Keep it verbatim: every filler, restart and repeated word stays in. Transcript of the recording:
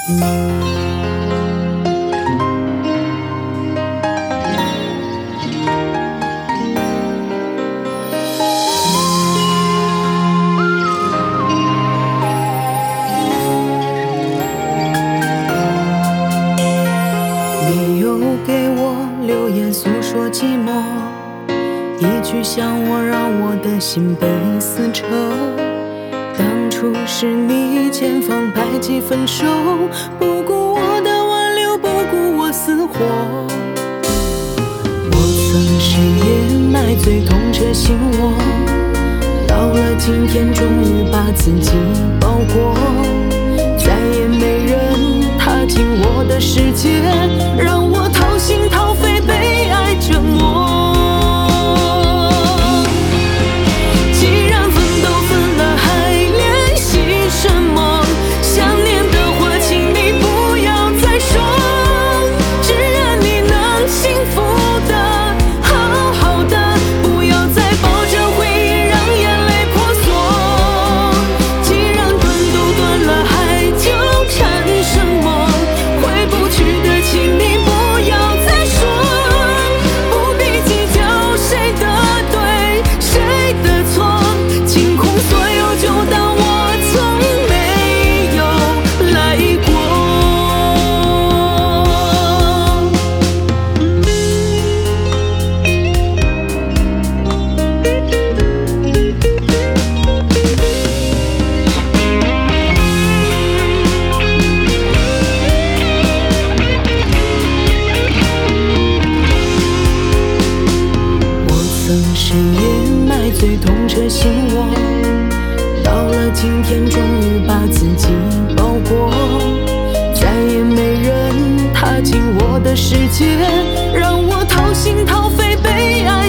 你又给我留言诉说寂寞，一句想我让我的心被撕扯。当初是你千方百计分手，不顾我的挽留，不顾我死活。我曾是也买醉痛彻心窝，到了今天终于把自己包裹，再也没人踏进我的世界，让我掏心掏肺被爱折磨。既然分都分了，还联系什么？想念的话请你不要再说，只愿你能幸福的好好的，不要再抱着回忆让眼泪婆娑。既然断都断了，还纠缠什么？回不去的请你不要再说，不必计较谁的对谁的错，清空所有就当我从没有来过。我曾深夜买醉痛彻心窝，到了今天终于把自己包裹，再也没人踏进我的世界，让我掏心掏肺被爱